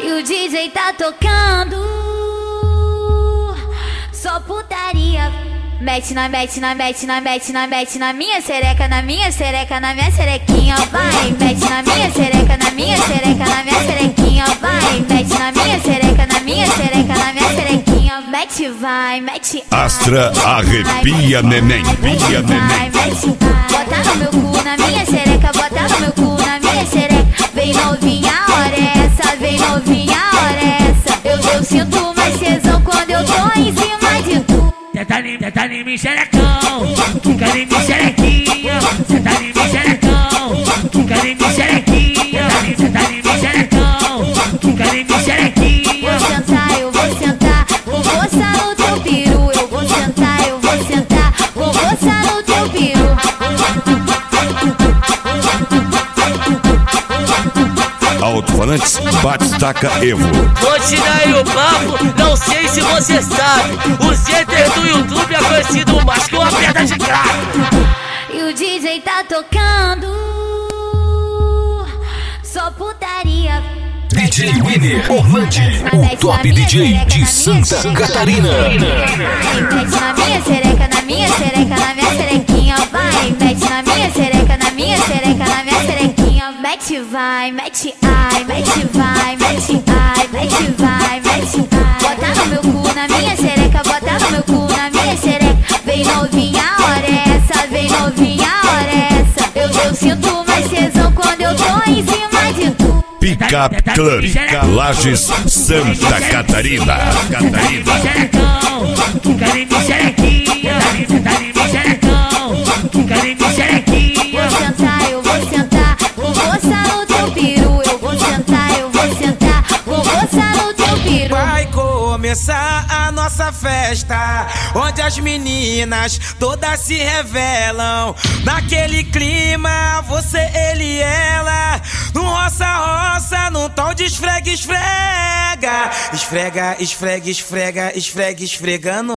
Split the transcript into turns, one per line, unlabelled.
E o DJ tá tocando só putaria. Mete na minha xereca, na minha xerequinha, vai. Mete na minha xereca, na minha xerequinha, vai. Mete na minha xereca, na minha xerequinha, mete, vai, mete.
Astra arrepia neném, pia neném.
Mete, bota no meu cu, na minha xereca, bota no meu cu, na minha xereca. Vem novinha, hora essa, vem novinha, hora essa. Eu sinto mais tesão quando eu tô em cima de tu.
Tenta em mim, xerecão, fica em mim, xerequinha. Tenta em mim, xerecão, fica em mim, xerequinha. Tenta em mim, xerecão, fica em mim, xerequinha.
Vou sentar, eu vou sentar, vou coçar no teu peru. Eu vou sentar, eu vou sentar, vou coçar no teu peru.
Alto-falantes, Batistaca Evo.
Vou te dar aí o papo, não sei se você sabe. O center do YouTube é conhecido mais que uma pedra de crack.
E o DJ tá tocando só putaria.
DJ Winner Orlandi, o top DJ de Santa Catarina.
Mete na minha xereca, na minha xerequinha, vai. Mete na minha xereca, na minha xerequinha, mete, vai, mete, ai, mete, vai, mete, ai, mete, vai, mete, ai. Bota no meu cu, na minha xereca, bota no meu cu, na minha xereca. Vem novinha, hora essa, vem novinha, hora essa. Eu sinto mais tesão quando eu tô em cima de tu.
Pickup Club, Lages, Santa Catarina.
Fica em mim, xerequinha. Tenta em mim, xerecão, fica em mim, xerequinha.
Vou sentar, eu vou sentar, vou coçar no teu peru. Eu vou sentar, eu vou sentar, vou coçar no teu peru.
Vai começar a nossa festa, onde as meninas todas se revelam. Naquele clima, você, ele e ela, no roça, num tom de esfrega. Esfrega, esfrega, esfrega, esfrega, esfregando.